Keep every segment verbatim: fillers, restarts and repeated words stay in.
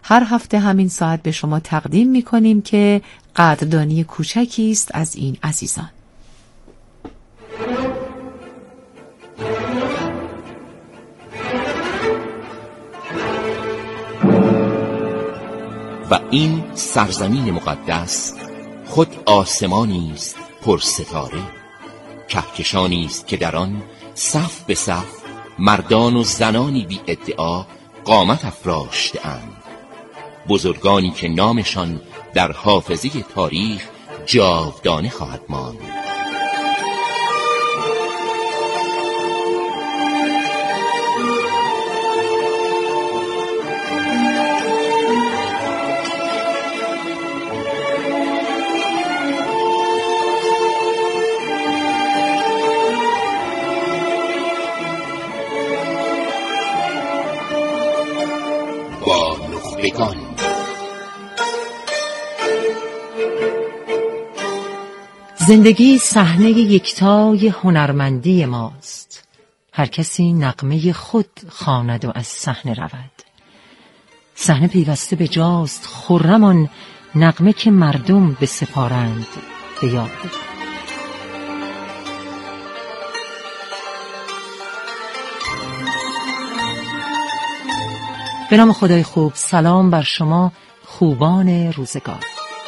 هر هفته همین ساعت به شما تقدیم می‌کنیم که قدردانی کوچکی است از این عزیزان. و این سرزمین مقدس خود آسمانی است پر ستاره، کهکشانی است که در آن صف به صف مردان و زنانی بی ادعا قامت افراشته‌اند، بزرگانی که نامشان در حافظه تاریخ جاودانه خواهد ماند. نخبگان. زندگی صحنه یکتای هنرمندی ماست. هر کسی نغمه خود خواند و از صحنه رود. صحنه پیوسته به جاست خرم آن نغمه که مردم به سپارند به یاد. به نام خدای خوب، سلام بر شما خوبان روزگار.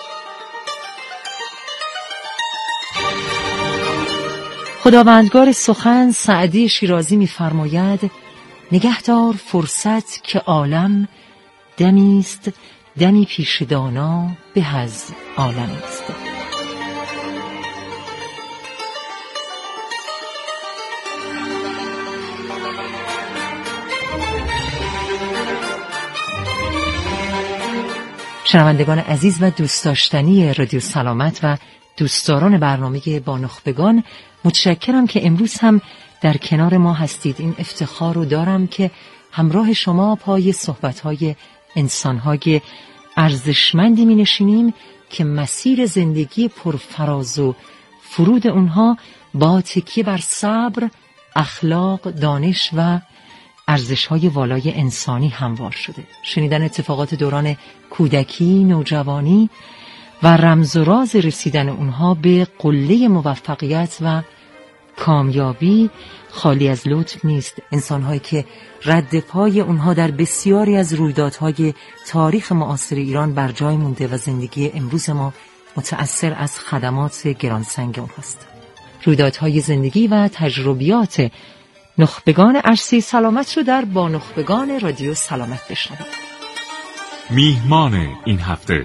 خداوندگار سخن سعدی شیرازی می‌فرماید نگهدار فرصت که عالم دمی است، دمی پیش دانا به از عالم است. شنوندگان عزیز و دوست داشتنی رادیو سلامت و دوستداران برنامه با نخبگان، متشکرم که امروز هم در کنار ما هستید. این افتخار رو دارم که همراه شما پای صحبت‌های انسان‌های ارزشمندی می‌نشینیم که مسیر زندگی پرفراز و فرود اونها با تکیه بر صبر، اخلاق، دانش و ارزش‌های والای انسانی هموار شده. شنیدن اتفاقات دوران کودکی، نوجوانی و رمز و راز رسیدن اونها به قله موفقیت و کامیابی خالی از لطف نیست. انسان‌هایی که رد پای اونها در بسیاری از رویدادهای تاریخ معاصر ایران بر جای مونده و زندگی امروز ما متأثر از خدمات گرانسنگ اونهاست. رویدادهای زندگی و تجربیات نخبگان عرصه سلامت رو در با نخبگان رادیو سلامت بشنوید. میهمان این هفته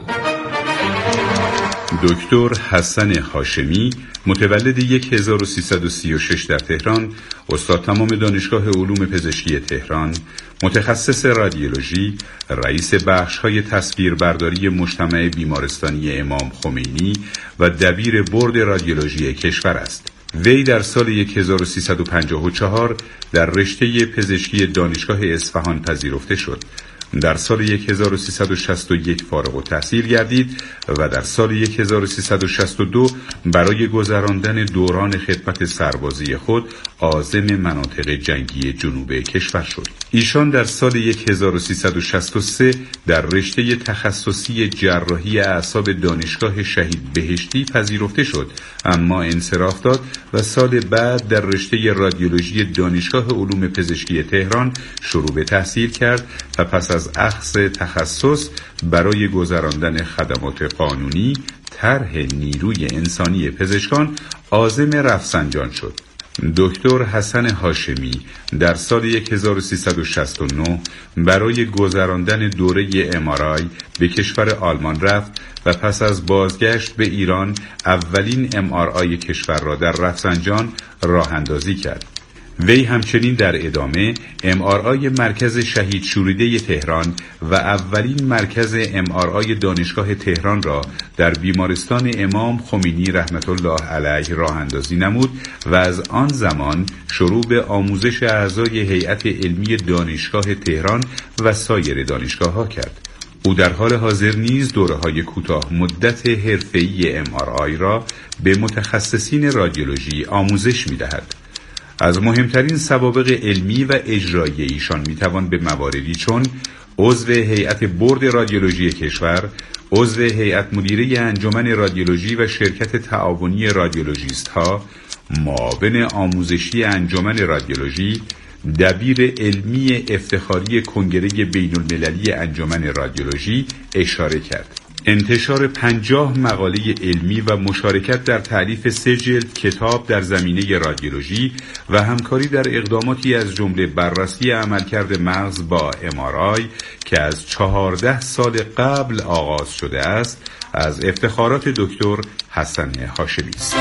دکتر حسن هاشمی، متولد هزار و سیصد و سی و شش در تهران، استاد تمام دانشگاه علوم پزشکی تهران، متخصص رادیولوژی، رئیس بخش‌های تصویربرداری مجتمع بیمارستانی امام خمینی و دبیر بورد رادیولوژی کشور است. وی در سال هزار و سیصد و پنجاه و چهار در رشته پزشکی دانشگاه اصفهان پذیرفته شد. در سال هزار و سیصد و شصت و یک فارغ التحصیل گردید و در سال هزار و سیصد و شصت و دو برای گذراندن دوران خدمت سربازی خود عازم مناطق جنگی جنوب کشور شد. ایشان در سال هزار و سیصد و شصت و سه در رشته تخصصی جراحی اعصاب دانشگاه شهید بهشتی پذیرفته شد، اما انصراف داد و سال بعد در رشته رادیولوژی دانشگاه علوم پزشکی تهران شروع به تحصیل کرد و پس از اخذ تخصص برای گذراندن خدمات قانونی طرح نیروی انسانی پزشکان عازم رفسنجان شد. دکتر حسن هاشمی در سال هزار و سیصد و شصت و نه برای گذراندن دوره ام آر آی به کشور آلمان رفت و پس از بازگشت به ایران اولین ام آر آی کشور را در رفسنجان راه اندازی کرد. وی همچنین در ادامه ام آر آی مرکز شهید شوریده تهران و اولین مرکز ام آر آی دانشگاه تهران را در بیمارستان امام خمینی رحمت الله علیه راه اندازی نمود و از آن زمان شروع به آموزش اعضای هیئت علمی دانشگاه تهران و سایر دانشگاه‌ها کرد. او در حال حاضر نیز دوره‌های کوتاه مدت حرفه‌ای ام آر آی را به متخصصین رادیولوژی آموزش می‌دهد. از مهمترین سوابق علمی و اجرایی ایشان میتوان به مواردی چون عضو هیئت بورد رادیولوژی کشور، عضو هیئت مدیره انجمن رادیولوژی و شرکت تعاونی رادیولوژیست ها، معاون آموزشی انجمن رادیولوژی، دبیر علمی افتخاری کنگره بین المللی انجمن رادیولوژی اشاره کرد. انتشار پنجاه مقاله علمی و مشارکت در تألیف سه جلد کتاب در زمینه رادیولوژی و همکاری در اقداماتی از جمله بررسی عملکرد مغز با ام آر آی که از چهارده سال قبل آغاز شده است، از افتخارات دکتر حسن هاشمی است.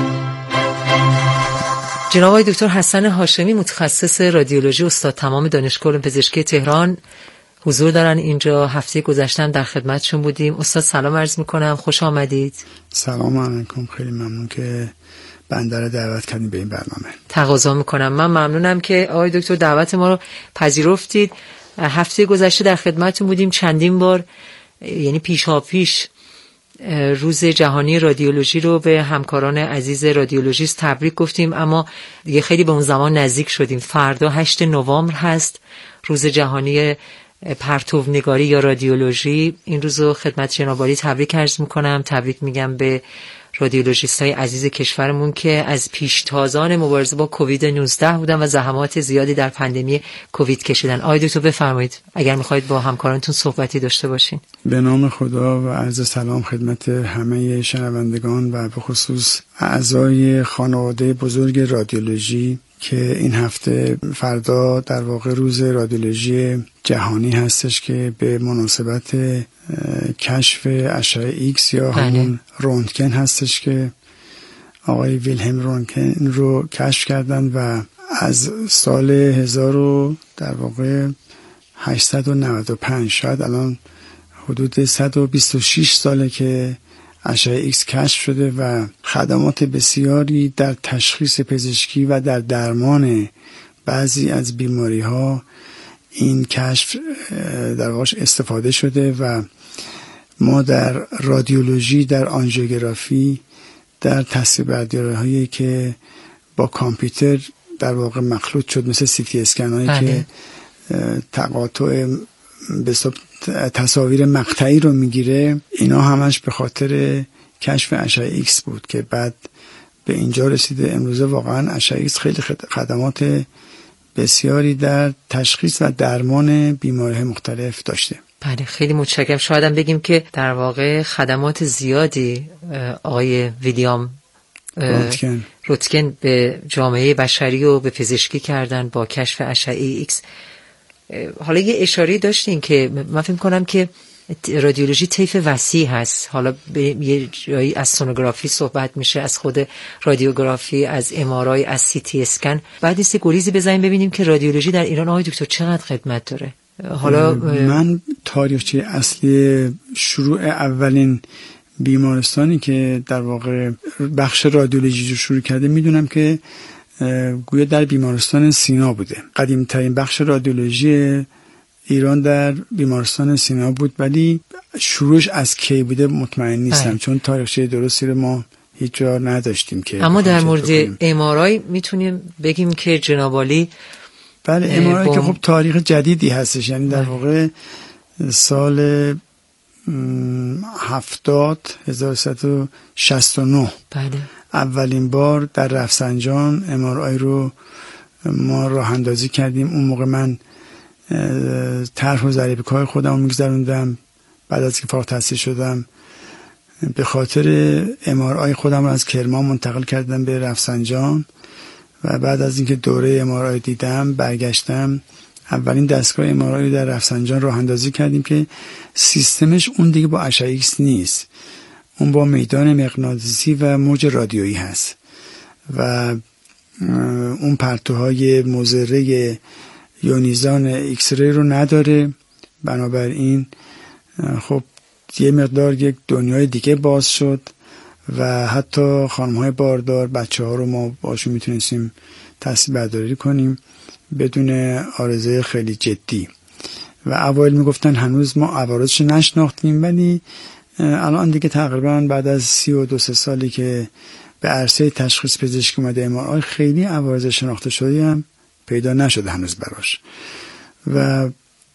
جناب آقای دکتر حسن هاشمی، متخصص رادیولوژی، استاد تمام دانشگاه علوم پزشکی تهران حضور دارن اینجا. هفته گذشته در خدمتشون بودیم. استاد سلام عرض میکنم، خوش آمدید. سلام علیکم، خیلی ممنون که بنده رو دعوت کردین به این برنامه. تقاضا میکنم. من ممنونم که آقای دکتر دعوت ما رو پذیرفتید. هفته گذشته در خدمتتون بودیم، چندین بار یعنی پیشا پیش روز جهانی رادیولوژی رو به همکاران عزیز رادیولوژیست تبریک گفتیم، اما دیگه خیلی به اون زمان نزدیک شدیم. فردا هشت نوامبر هست، روز جهانی پرتونگاری یا رادیولوژی. این روزو خدمت جناب عالی تبریک عرض میکنم. تبریک میگم به رادیولوژیستای عزیز کشورمون که از پیشتازان مبارزه با کووید نوزده بودن و زحمات زیادی در پاندمی کووید کشیدن. آقای دکتر بفرمایید اگر میخواید با همکارانتون صحبتی داشته باشین. به نام خدا و عرض سلام خدمت همه شنوندگان و به خصوص اعضای خانواده بزرگ رادیولوژی که این هفته فردا در واقع روز رادیولوژی جهانی هستش که به مناسبت کشف اشعه ایکس یا همون رنتگن هستش که آقای ویلهلم رنتگن رو کشف کردن و از سال هزار و در واقع هشتصد و نود و پنج شاید الان حدود صد و بیست و شش ساله که اشعه ایکس کشف شده و خدمات بسیاری در تشخیص پزشکی و در درمان بعضی از بیماری ها این کشف در واقع استفاده شده و ما در رادیولوژی، در آنژیوگرافی، در تصویربرداری هایی که با کامپیوتر در واقع مخلوط شد مثل سی تی اسکن هایی که تقاطع به تصاویر مقطعی رو میگیره، اینا همش به خاطر کشف اشعه ایکس بود که بعد به اینجا رسیده. امروزه واقعا اشعه ایکس خیلی خدمات بسیاری در تشخیص و درمان بیماری‌های مختلف داشته. بله خیلی متشکرم. شاید هم بگیم که در واقع خدمات زیادی آقای ویلیام رنتگن رنتگن به جامعه بشری و به پزشکی کردن با کشف اشعه ایکس. حالا یه اشاره داشتین که من فکر کنم که رادیولوژی طیف وسیع هست. حالا به یه جایی از سونوگرافی صحبت میشه، از خود رادیوگرافی، از ام آر آی، از سی تی اسکن. بعد نیست گریزی بزنیم ببینیم که رادیولوژی در ایران آقای دکتر چقدر خدمت داره. حالا من تاریخچه اصلی شروع اولین بیمارستانی که در واقع بخش رادیولوژی رو شروع کرده میدونم که گویا در بیمارستان سینا بوده. قدیم ترین بخش رادیولوژی ایران در بیمارستان سینا بود، ولی شروعش از کی بوده مطمئن نیستم اه. چون تاریخچه درستی رو ما هیچ جا نداشتیم که. اما در مورد ام آر آی میتونیم بگیم که جناب عالی بله ام آر آی که خب تاریخ جدیدی هستش، یعنی در واقع سال هفتاد هزار و سیصد و شصت و نه بله اولین بار در رفسنجان ام آر آی رو ما راه اندازی کردیم. اون موقع من طرح و ضریب‌کار خودم رو میگذروندم. بعد از که فارغ التحصیل شدم به خاطر ام آر آی خودم رو از کرمان منتقل کردم به رفسنجان و بعد از اینکه دوره ام آر آی دیدم برگشتم. اولین دستگاه ام آر آی در رفسنجان راه اندازی کردیم که سیستمش اون دیگه با اشعه ایکس نیست، اون با میدان مغناطیسی و موج رادیویی هست و اون پرتوهای مضره یونیزان ایکس ری رو نداره. بنابراین خب یه مقدار یک دنیای دیگه باز شد و حتی خانم‌های باردار، بچه‌ها رو ما باشون میتونستیم تصویربرداری کنیم بدون عارضه خیلی جدی. و اوایل میگفتن هنوز ما عوارضش نشناختیم، ولی الان دیگه تقریبا بعد از سی و دو سه سالی که به عرصه تشخیص پزشکی اومده ام آر آی خیلی عوارض شناخته شده هم پیدا نشده هنوز براش. و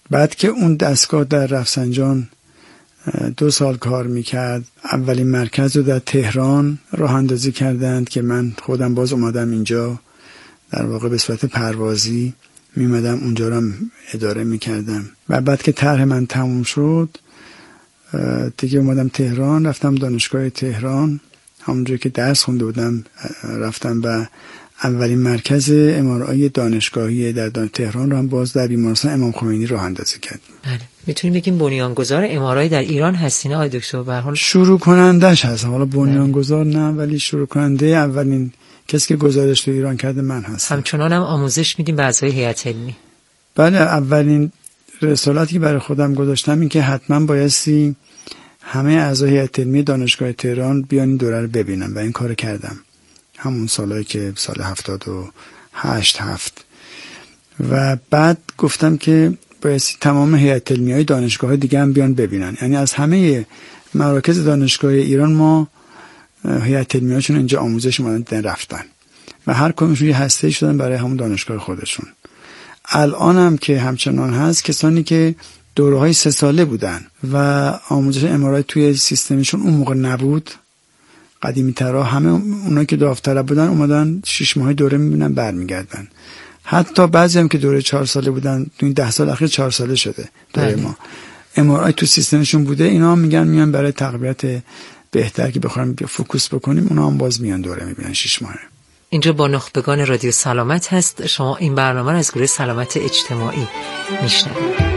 بعد که اون دستگاه در رفسنجان دو سال کار میکرد، اولین مرکز رو در تهران راه اندازی کردند که من خودم باز اومدم اینجا، در واقع به صورت پروازی میمدم اونجا رو هم اداره میکردم. و بعد که طرح من تموم شد دیگه اومدم تهران، رفتم دانشگاه تهران، همونجایی که درس خونده بودم رفتم و اولین مرکز ام آر آی دانشگاهی در تهران رو هم باز در بیمارستان امام خمینی راه اندازی کردیم. بله. میتونیم بگیم بنیانگذار ام آر آی در ایران هستین آقای دکتر؟ به هر حال شروع کنندش هست، حالا بنیانگذار نه، ولی شروع کننده اولین کسی که گزارش تو ایران کرده من هستم. همچنان هم آموزش میدیم به اعضای هیئت علمی؟ بله، اولین رسالتی که برای خودم گذاشتم این که حتما بایستی همه اعضای هیئت علمی دانشگاه تهران بیان این دوره رو ببینم و این کارو کردم همون سالایی که سال هفتاد و هشت هفت. و بعد گفتم که بایستی تمام هیئت علمی های دانشگاه دیگه هم بیان ببینن، یعنی از همه مراکز دانشگاه ایران ما هیئت علمی هاشون اینجا آموزش اومدن رفتن و هر کدومشون یه هسته شدن برای همون دانشگاه خودشون. الان هم که همچنان هست، کسانی که دوره‌های سه ساله بودن و آموزش ام آر آی توی سیستمشون اون موقع نبود، قدیمی ترها، همه اونایی که داوطلب بودن اومدن شش ماهه دوره میبینن برمیگردن. حتی بعضی هم که دوره چهار ساله بودن تو این ده سال اخیر چهار ساله شده دوره ما، ام آر آی تو سیستمشون بوده، اینا میگن میان برای تقویت بهتر که بخوایم فوکوس بکنیم، اونا هم باز میان دوره میبینن شش ماهه. اینجا با نخبگان رادیو سلامت هست. شما این برنامه رو از گروه سلامت اجتماعی میشنوید.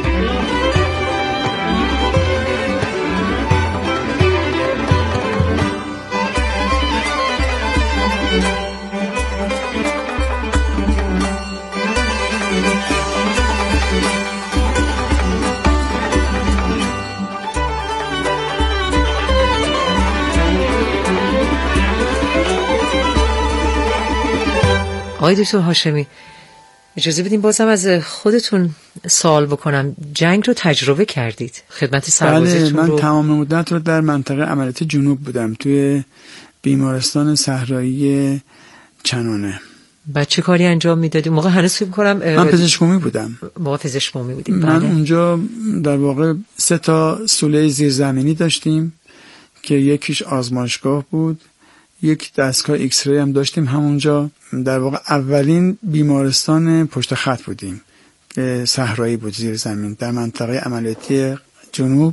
آقای دکتر هاشمی، اجازه بدیم بازم از خودتون سوال بکنم. جنگ رو تجربه کردید، خدمت سربازیتون رو؟ بله، من تمام مدت رو در منطقه عملیات جنوب بودم، توی بیمارستان صحرایی چنانه. بعد چه کاری انجام میدادید؟ موقع هنوز فکر کنم من پزشک عمومی بودم. موقع پزشک عمومی بودیم. من بله. اونجا در واقع سه تا سوله زیرزمینی داشتیم که یکیش آزمایشگاه بود، یک دستگاه ایکس ری هم داشتیم همونجا. در واقع اولین بیمارستان پشت خط بودیم که صحرایی بود، زیر زمین، در منطقه عملیاتی جنوب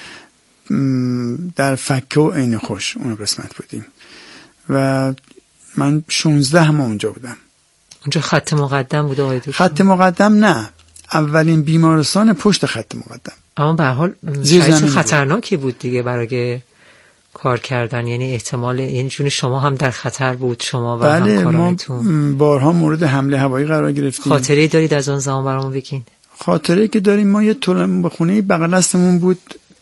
در فکه و عین خوش اون قسمت بودیم و من شانزده هم اونجا بودم. اونجا خط مقدم بود آقای دکتر؟ خط مقدم نه، اولین بیمارستان پشت خط مقدم. اما به هر حال شاید خطرناکی بود دیگه برای کار کردن، یعنی احتمال، یعنی چون شما هم در خطر بود، شما و بله، همکارانتون. ما بارها مورد حمله هوایی قرار گرفتیم. خاطره دارید از اون زمان برامون بگین؟ خاطره که داریم، ما یه طول خونه بغل دستمون بود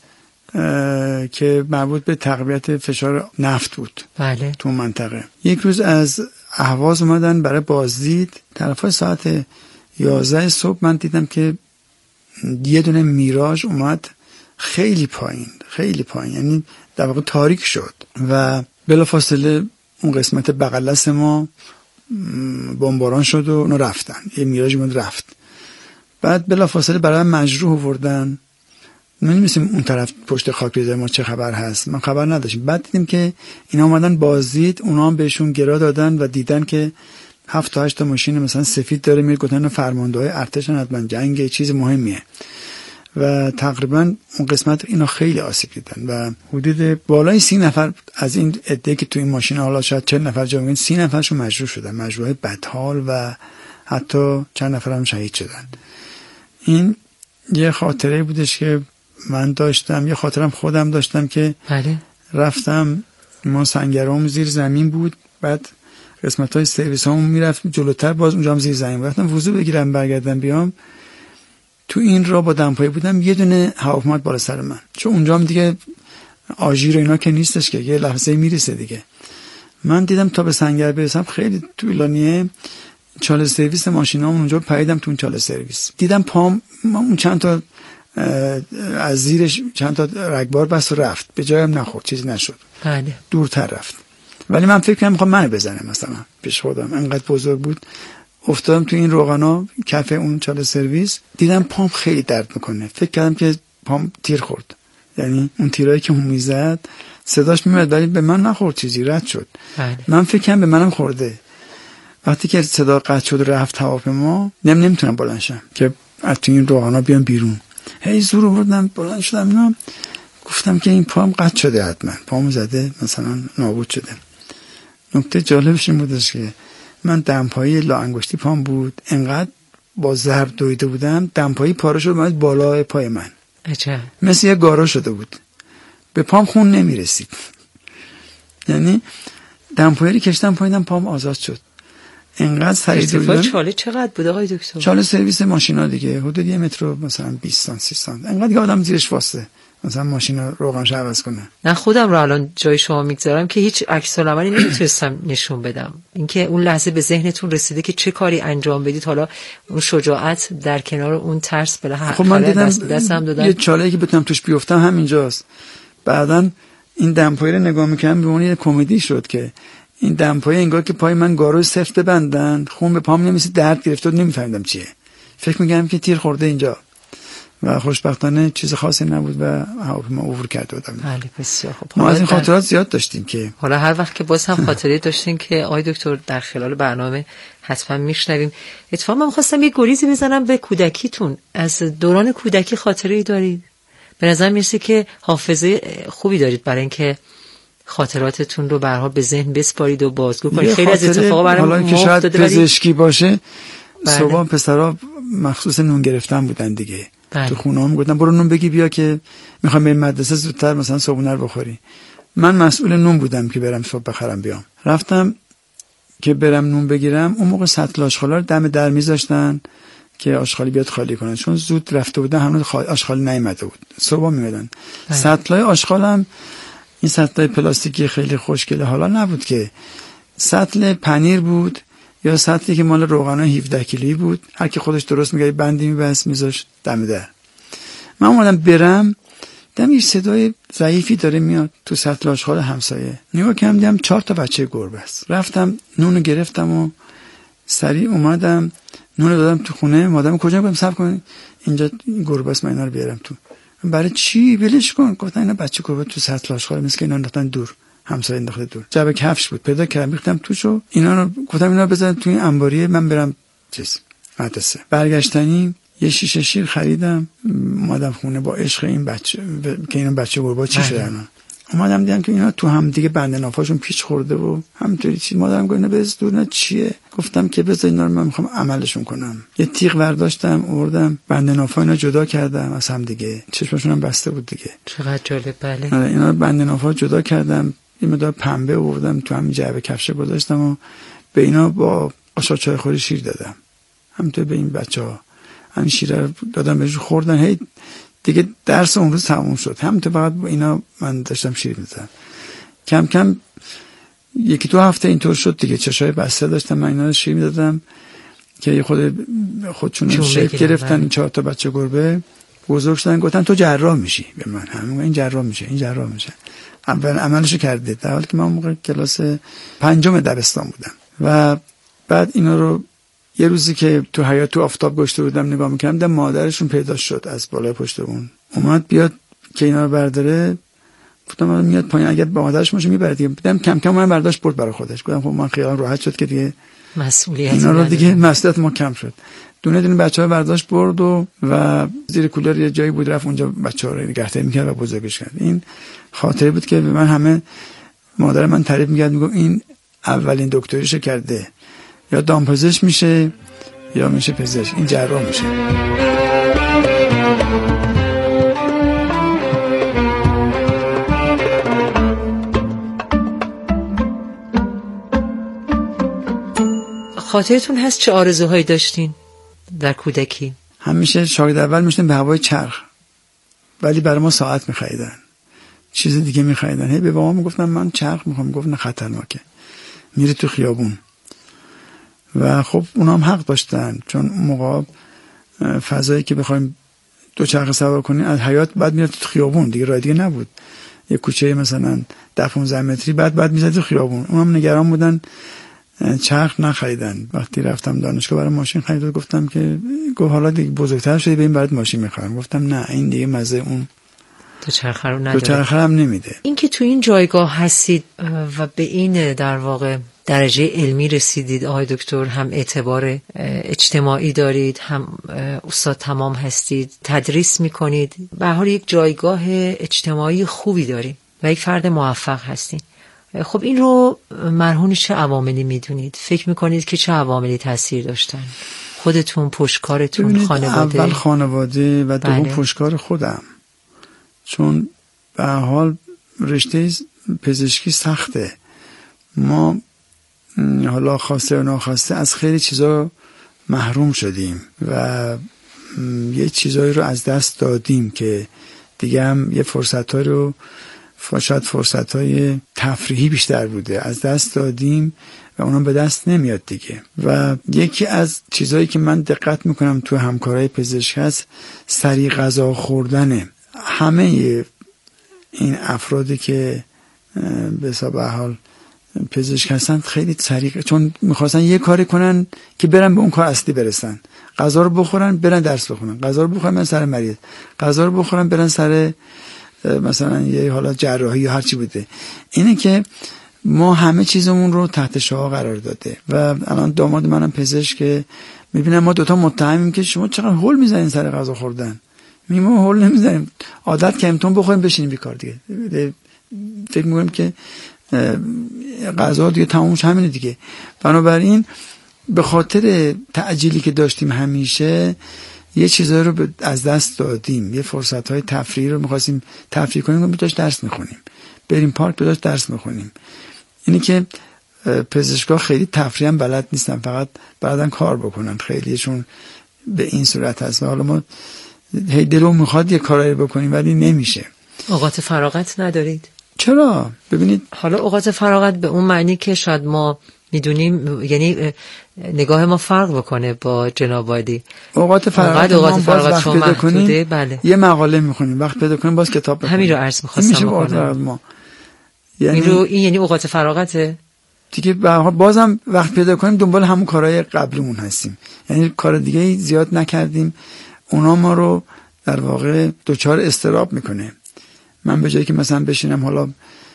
که مربوط به تقویت فشار نفت بود. بله. تو منطقه یک روز از اهواز اومدن برای بازدید، طرفای ساعت یازده صبح من دیدم که یه دونه میراژ اومد خیلی پایین، خیلی پایین، یعنی در واقع تاریک شد و بلافاصله اون قسمت بغل دست ما بمباران شد و اونا رفتن. یه میراژ بود رفت. بعد بلافاصله برای مجروح آوردن. نمی‌دونیم اون طرف پشت خاکریزه ما چه خبر هست، من خبر نداشتم. بعد دیدیم که اینا اومدن بازدید، اونا هم بهشون گرا دادن و دیدن که هفت تا هشت تا ماشین مثلا سفید داره میره، گفتن فرمانده‌های ارتشن، حتما جنگ چیز مهمیه و تقریبا اون قسمت اینا خیلی آسیب دیدن و حدود بالای سی نفر از این عده که تو این ماشین، حالا شاید چهل نفر جا میگن، سی نفرشون مجروح شدن، مجروح بدحال و حتی چند نفر هم شهید شدن. این یه خاطره بودش که من داشتم، یه خاطرم خودم داشتم که بله. رفتم، ما سنگرام زیر زمین بود، بعد قسمت های سرویس همون میرفت جلوتر، باز اونجا هم زیر زمین رفتم وضو بگیرم برگردم بیام، تو این را با دمپایی بودم، یه دونه هواپیما بالا سر من، چون اونجا هم دیگه آژیر و اینا که نیستش که یه لحظه میرسه دیگه. من دیدم تا به سنگر برسم خیلی طولانیه، چاله سرویس ماشینامون اونجا پریدم تو اون چاله سرویس، دیدم پام اون چند تا از زیرش چند تا رگبار بس و رفت، به جایم نخورد، چیزی نشد. بله. دورتر رفت. ولی من فکر کنم میخوام منو بزنه مثلا، پیش خودم انقدر بزرگ بود، افتادم تو این روغنا کف اون چاله سرویس، دیدم پام خیلی درد میکنه. فکر کردم که پام تیر خورد، یعنی اون تیرایی که اون میزد صداش میاد ولی به من نخورد، چیزی رد شد. بله. من فکر کنم به منم خورده. وقتی که صدا قطع شد رفت هواپیما، نم نمیتونم بلند شم که از تو این روغنا بیام بیرون. هی زور آوردم بلند شدم، اینا گفتم که این پام قطع شده، حتما پامو زده، مثلا نابود شده. نکته جالبش این بودش که من دمپایی لا انگشتی پام بود، انقدر با ضرب دویده بودم دمپایی پاره شد اومد بالای پای من. عجب. مثل یه گارا شده بود، به پام خون نمیرسید. یعنی دمپایی رو کشتم پایینم، پام آزاد شد. انقدر سریع دویدم. چاله چقدر بود آقای دکتر؟ چاله سرویس ماشینا دیگه حدود یه متر مثلا بیست سانتی سی سانتی، انقدر دیگه آدم زیرش واسه مثلا ماشینا روغنش عوض کنه. نه خودم رو الان جای شما میگذارم که هیچ عکس العملی نمیتونستم نشون بدم. اینکه اون لحظه به ذهنتون رسیده که چه کاری انجام بدید، حالا اون شجاعت در کنار اون ترس بله. خب من دیدم دست دستم دادم یه چاله‌ای که بتونم توش بیفتم همینجاست. بعداً این دمپایی رو نگاه میکنم به اون یه کمدی شد که این دمپایی انگار که پای من گارو سفت ببندن، خون به پام نمیرسید، درد گرفته و نمیفهمیدم چیه. فکر میگم که تیر خورده اینجا و خوشبختانه چیز خاصی نبود و هواپیما عبور کرده بودم. بله بسیار خوب. ما از این خاطرات زیاد داشتیم که حالا هر وقت که باز هم خاطره داشتین که آقای دکتر در خلال برنامه حتما میشنویم. اتفاقا من خواستم یه گریزی بزنم به کودکیتون. از دوران کودکی خاطره‌ای دارید؟ به نظر میرسه که حافظه خوبی دارید برای اینکه خاطراتتون رو به هر حال به ذهن بسپارید و بازگو کنید. خیلی از اتفاقا برام حالا که شاید پزشکی باشه، بله. صبح پسرا مخصوص نون گرفتن بودن دیگه. بله. تو خونه ها میگفتن برو نون بگی بیا که میخوام بریم مدرسه زودتر مثلا صبحونه رو بخوری. من مسئول نون بودم که برم صبح بخرم بیام. رفتم که برم نون بگیرم، اون موقع سطل آشغالا رو دم در میذاشتن که آشغالی بیاد خالی کنن، چون زود رفته بودن هنوز آشغالی نیومده بود، صبح میمدن. سطلای آشغالم این سطلای پلاستیکی خیلی خوشگله حالا نبود که، سطل پنیر بود یا سطلی که مال روغنای هفده کیلویی بود، هر کی خودش درست میگه بندی میبست میذاشت دم در. من اومدم برم دیدم یه صدای ضعیفی داره میاد تو سطل آشغال همسایه. نگاه کردم دیدم چهار تا بچه گربه است. رفتم نونو گرفتم و سریع اومدم نونو دادم تو خونه. اومدم کجا برم صبر کن اینجا گربه است، من اینا رو بیارم تو. برای چی؟ ولش کن. گفتن اینا بچه گربه تو سطل آشغال مثل که اینا انداختن دور، همسایه انداخته دور. جعبه کفش بود پیدا کردم ریختم توشو، اینا رو گفتم اینا بزن تو این انباریه من برم چیز مدرسه. برگشتنی یه شیشه شیر خریدم، اومدم خونه با عشق این بچه که اینا بچه گربه چی شدن. اومدم دیدم که اینا تو هم دیگه بند نافاشون پیچ خورده و همینطوری چیز. مادرم گفت اینا بز دور نه چیه؟ گفتم که بذار اینا رو من میخوام عملشون کنم. یه تیغ برداشتم آوردم بند نافا اینا جدا کردم از هم دیگه، چشمشون هم بسته بود دیگه. چقدر جالب. بله اینا رو بند نافا جدا کردم، یه مقدار پنبه آوردم تو همین جعبه کفشه گذاشتم و به اینا با قاشق چای خوری شیر دادم. همینطور به این بچه‌ها همین شیر رو دادم بهش خوردن. هی دیگه درس اون روز تموم شد، همینطور فقط با اینا من داشتم شیر می‌زدم. کم کم یکی دو هفته اینطور شد دیگه، چشای بسته داشتم، من اینا رو شیر می‌دادم که خود خودشون شکل گرفتن. این چهار تا بچه گربه بزرگ شدن، گفتن تو جراح میشی. به من همون این جراح میشه این جراح میشه. اول عملشو کرده در حالی که من موقع کلاس پنجم دبستان بودم. و بعد اینا رو یه روزی که تو حیاط تو آفتاب گشته بودم نگاه می‌کردم، مادرشون پیدا شد از بالای پشت اون، اومد بیاد که اینا رو برداره. گفتم میاد پایین، اگه با مادرش باشه میبره دیگه. دیدم کم کم من برداشت برد برای خودش. گفتم خب من خیال راحت شد که دیگه مسئولیت اینا رو دیگه مسئولیت ما کم شد. دونه دونه بچه‌ها برداشت برد و و زیر کولر یه جایی بود رفت اونجا بچه‌ها رو نگهداری می‌کرد و بزرگش کرد. این خاطره بود که به من همه مادر من تعریف می‌کرد، میگفت این اولین دکتریشو کرده، یا دامپزشک میشه یا میشه پزشک، این جراح میشه. خاطرتون هست چه آرزوهایی داشتین در کودکی؟ همیشه شاگرد اول میشدن به هوای چرخ، ولی برای ما ساعت میخریدن، چیز دیگه میخریدن. هی به بابام میگفتم من چرخ میخوام، گفت نه خطرناکه، میره تو خیابون. و خب اونا هم حق داشتن، چون موقع فضایی که بخوایم دو چرخ سوار کنیم از حیاط بعد میره تو خیابون دیگه، راه دیگه نبود. یه کوچه مثلا ده پانزده متری بعد بعد میزد تو خیابون. اونم نگران بودن چرخ نخریدن. وقتی رفتم دانشگاه برای ماشین خرید گفتم که گفت حالا دیگه بزرگتر شدی بریم برات ماشین میخرم. گفتم نه این دیگه مزه اون دو چرخه رو نداره. دو چرخه هم نمیده. این که تو این جایگاه هستید و به این در واقع درجه علمی رسیدید آقای دکتر، هم اعتبار اجتماعی دارید، هم استاد تمام هستید، تدریس میکنید، به هر حال یک جایگاه اجتماعی خوبی دارید و یک فرد موفق هستید. خب این رو مرهون چه عواملی میدونید؟ فکر میکنید که چه عواملی تاثیر داشتن؟ خودتون، پشتکارتون، خانواده؟ اول خانواده و دوم بله. پشتکار خودم، چون به هر حال رشته پزشکی سخته. ما حالا خواسته و ناخواسته از خیلی چیزا محروم شدیم و یه چیزایی رو از دست دادیم که دیگه هم یه فرصت‌ها رو شاید فرصت‌های تفریحی بیشتر بوده از دست دادیم و اونا به دست نمیاد دیگه. و یکی از چیزایی که من دقت میکنم تو همکارای پزشک هست سریع غذا خوردنه. همه این افرادی که به حساب حال پزشک هستن خیلی سریع، چون میخواستن یه کاری کنن که برن به اون کار اصلی برسن. غذا رو بخورن برن درس بخونن، غذا رو بخورن برن سر مریض، غذا رو بخورن برن سر مثلا یه حالا جراحی یا هر چی بوده. اینه که ما همه چیزمون رو تحت شعاع قرار داده و الان داماد منم پزشک، میبینم ما دوتا متهمیم که شما چقدر هول میزنین سر غذا خوردن. میگم ما هول نمیزنیم، عادت کردیم تون بخوریم بشینیم بیکار دیگه. فکر میکنیم که غذا دیگه تمومش همینه دیگه. بنابراین به خاطر تعجیلی که داشتیم همیشه یه چیزایی رو از دست دادیم، یه فرصت‌های تفریحی رو می‌خواستیم تفریح کنیم، به داشت درس می‌خونیم، بریم پارک به داشت درس می‌خونیم. اینی که پزشکا خیلی تفریح هم بلد نیستن، فقط بلدن کار بکنن، خیلیشون به این صورت هست. و حالا ما هی دلمون می‌خواد یه کارایی بکنیم ولی نمیشه. اوقات فراغت ندارید؟ چرا؟ ببینید حالا اوقات فراغت به اون معنی که شاید ما میدونیم، یعنی نگاه ما فرق بکنه با جناب عالی. اوقات فراغت اوقات فراغت شما محدوده. بله. یه مقاله میخونیم، وقت پیدا کنیم باز کتاب بخونیم. همین رو عرض می‌خواستم بکنم. ما یعنی این رو این یعنی اوقات فراغته دیگه. بازم وقت پیدا کنیم دنبال همون کارهای قبلیمون هستیم، یعنی کار دیگه زیاد نکردیم. اونا ما رو در واقع دوچار استراب میکنه. من به جایی که مثلا بشینم حالا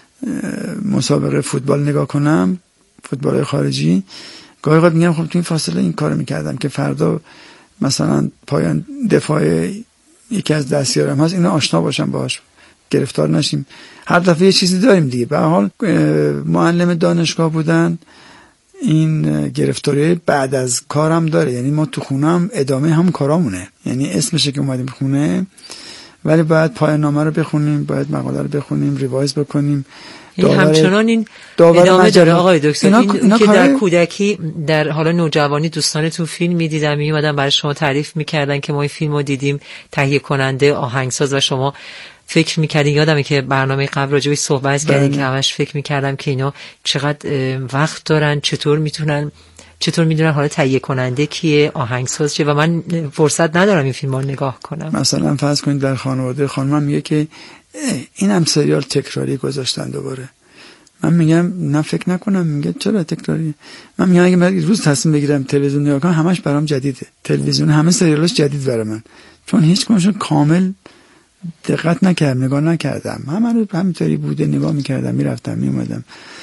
مسابقه فوتبال نگاه کنم، فوتبال خارجی، گاهی اوقات میگم خب تو این فاصله این کارو میکردم که فردا مثلا پایان دفاع یکی از دستیارم هست اینو آشنا باشم باهاش، گرفتار نشیم. هر دفعه یه چیزی داریم دیگه. به هر حال معلم دانشگاه بودن این گرفتاری بعد از کارم داره، یعنی ما تو خونه هم ادامه هم کارامونه، یعنی اسمشه که اومدیم خونه ولی باید پایان نامه رو بخونیم، باید مقاله رو بخونیم، ریوایز بکنیم. این همچنان این ادامه داره آقای دکتر. اینا، این اینا که کاره... در کودکی در حالا نوجوانی دوستانتون فیلم می‌دیدن، میومدن برای شما تعریف می‌کردن که ما این فیلمو دیدیم، تهیه کننده، آهنگساز و شما فکر می‌کردین. یادمه که برنامه قبل راجع به صحبت کردیم که همش فکر می‌کردم که اینا چقدر وقت دارن، چطور میتونن چطور میدونن حالا تهیه کننده کیه، آهنگساز چیه، و من فرصت ندارم این فیلم‌ها رو نگاه کنم. مثلا فرض کنید در خانواده خانمم میگه که اینم سریال تکراری گذاشتن دوباره. من میگم نه فکر نکنم. میگه چرا تکراری؟ من میگم اگه من روز تصمیم بگیرم تلویزیون نگاه کنم همش برام جدیده. تلویزیون همه سریالاش جدید برای من، چون هیچ کدومشون کامل دقت نکردم، نگاه نکردم. همه رو همینطوری بوده نگاه میکردم، میرفتم میومدم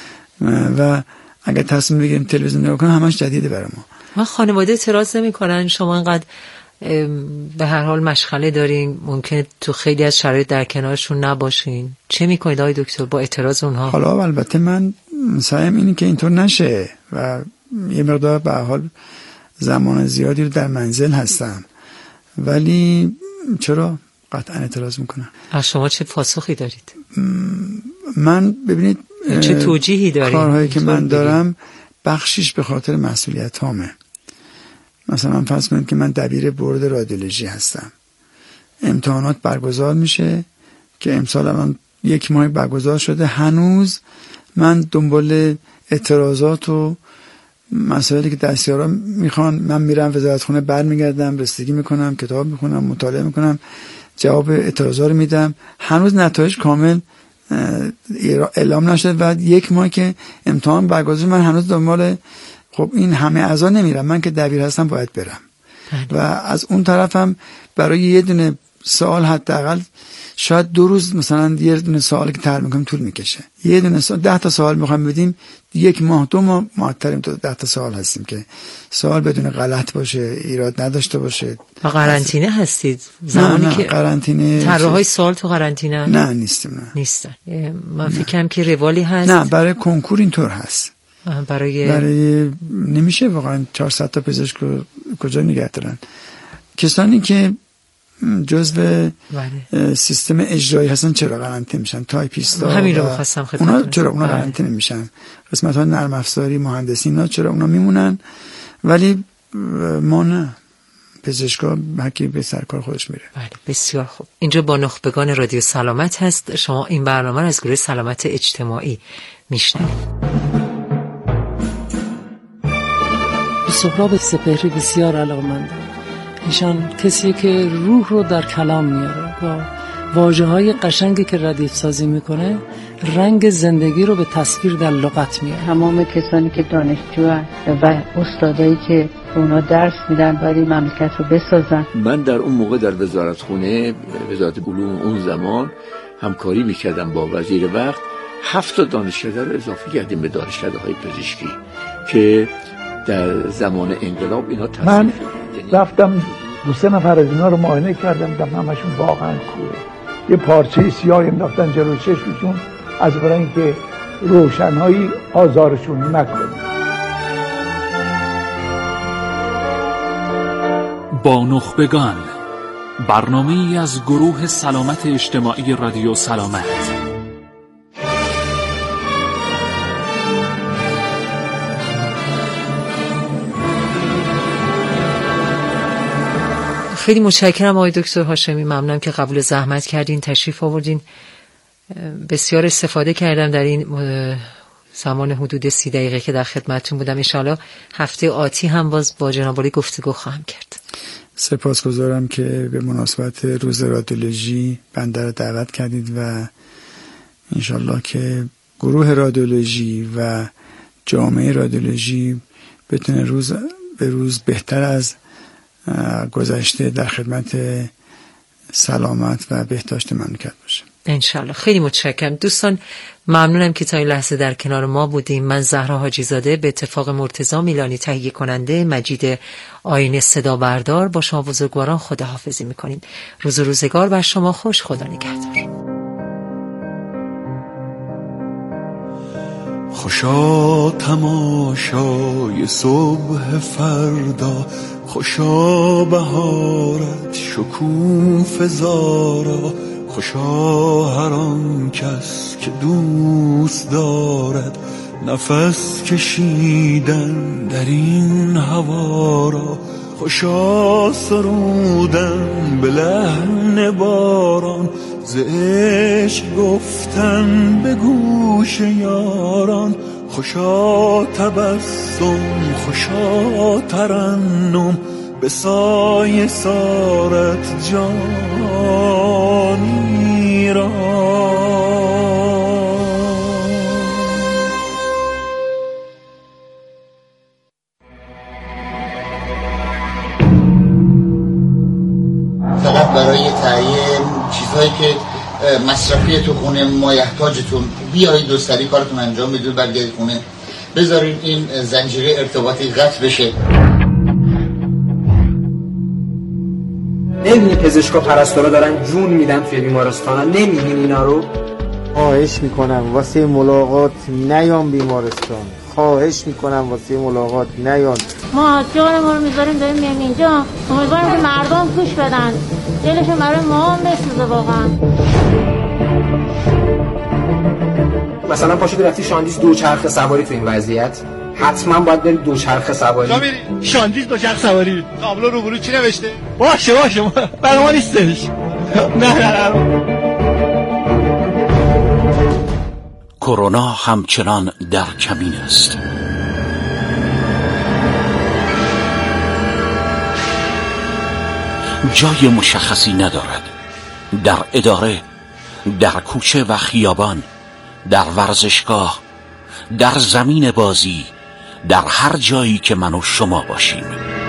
و اگه تصمیم بگیریم تلویزیون نگاه کنم همش جدیده برای ما. ما خانواده اعتراض نمی‌کنن شما انقدر به هر حال مشغله دارین، ممکنه تو خیلی از شرایط در کنارشون نباشین، چه میکنید آقای دکتر با اعتراض اونها؟ حالا البته من سعیم اینه که اینطور نشه و یه مقدار به هر حال زمان زیادی رو در منزل هستم، ولی چرا قطعا اعتراض میکنن. از شما چه پاسخی دارید؟ من ببینید چه توجیهی دارید؟ کارهایی که من دارم بخشیش به خاطر مسئولیت هامه. مثلا فرض کنید که من دبیر بورد رادیولوژی هستم، امتحانات برگزار میشه که امسال الان یک ماه برگزار شده، هنوز من دنبال اعتراضات و مسائلی که دستیارا میخوان، من میرم وزارتخونه برمیگردم، رسیدگی میکنم، کتاب میخونم، مطالعه میکنم، جواب اعتراضا رو میدم، هنوز نتایج کامل اعلام نشد و یک ماه که امتحان برگزار، من هنوز دنبال خب این همه اعضا نمیرم، من که دبیر هستم باید برم و از اون طرفم برای یه دونه سوال حداقل شاید دو روز مثلا یه دونه سوالی که طرح میکنیم طول میکشه. یه دونه سوال ده تا سوال میخوام بدیم، یک ماه دو ماه معطلیم تا ده تا سوال هستیم که سوال بدون غلط باشه، ایراد نداشته باشه. و قرنطینه هستید زمانی نه نه که قرنطینه طرحهای سوال تو قرنطینه نه نیستیم نه نیستن. من فکرم که روالی هست. نه برای کنکور اینطور هست. برای برای نمیشه واقعا چهارصد تا پزشک کجا نگه دارن. کسانی که جزو سیستم اجرایی هستن چرا قرنطینه میشن؟ تایپیستا همین رو می‌خواستم خدمتتون. اونا چرا اونا قرنطینه میشن؟ قسمت‌های نرم افزاری، مهندسی، اینا چرا اونا میمونن ولی ما نه؟ پزشکا هرکی به سر کار خودش میره. بله بسیار خوب. اینجا با نخبگان رادیو سلامت هست. شما این برنامه رو از گروه سلامت اجتماعی میشنوید. سهراب سپهری بسیار علاقه‌مندم. ایشان کسی که روح رو در کلام میاره و واژه‌های قشنگی که ردیف سازی میکنه رنگ زندگی رو به تصویر در لغت میاره. تمام کسانی که دانشجو و استادایی که اونا درس میدن باید این مملکت رو بسازن. من در اون موقع در وزارتخونه وزارت علوم اون زمان همکاری میکردم با وزیر وقت، هفت تا دانشکده رو اضافه کردیم به دانشکده‌های پزشکی که در زمان انقلاب اینا تصریح من رفتم دو سه نفر از اینا رو معاینه کردم، دیدم همشون واقعا کوره. یه پارچه سیاه انداختن جلوی چشمشون از برای اینکه روشنایی آزارشون نکنه. با نخبگان، برنامه‌ای از گروه سلامت اجتماعی رادیو سلامت. خیلی متشکرم آقای دکتر هاشمی، ممنونم که قبول زحمت کردین، تشریف آوردین. بسیار استفاده کردم در این زمان حدود سی دقیقه که در خدمتتون بودم. انشاءالله هفته آتی هم باز با جناب عالی گفتگو خواهم کرد. سپاسگزارم که به مناسبت روز رادیولوژی بنده را دعوت کردید و انشاءالله که گروه رادیولوژی و جامعه رادیولوژی بتونه روز به روز بهتر از گذشته در خدمت سلامت و بهداشت مملکت باشه انشالله. خیلی متشکرم دوستان، ممنونم که تا این لحظه در کنار ما بودیم. من زهرا حاجی زاده به اتفاق مرتضی میلانی تهیه کننده، مجید آینه صدا بردار، با شما بزرگواران خداحافظی میکنیم. روز و روزگار بر شما خوش. خدا نگهدار. خوشا تماشای صبح فردا، خوشا بهارت شکوفه زارا، خوشا هر آن کس که دوست دارد نفس کشیدن در این هوا را، خوشا سرودن به لحن باران، ز عشق گفتن به گوش یاران، خوشا تبسم خوشا ترنم به سایه سارت جانی را. فقط برای تعیین چیزهایی که مصرفی تو خونه مایحتاجتون بیایید و سریع کارتون انجام بدید، برگردید خونه، بذارین این زنجیره ارتباطی قطع بشه. نمی‌بینی پزشکا پرستارا دارن جون میدن توی بیمارستانا؟ نمی‌بینی اینا رو؟ خواهش میکنم واسه ملاقات نیام بیمارستان، خواهش میکنم واسه ملاقات نیام. ما جان ما رو میذاریم داریم میام اینجا، امیدوارم که مردم گوش بدن، دلشون برای ما هم بسوزه واقعا. مثلا پاشو رفتی شاندیز دوچرخه سواری تو این وضعیت، حتما باید بری دوچرخه سواری. جا میری شاندیز دوچرخه سواری، تابلو روبرو چی نوشته؟ باشه باشه برای ما نیستش. نه نه نه. کرونا همچنان در کمین است. جای مشخصی ندارد. در اداره در کوچه و خیابان، در ورزشگاه، در زمین بازی، در هر جایی که من و شما باشیم.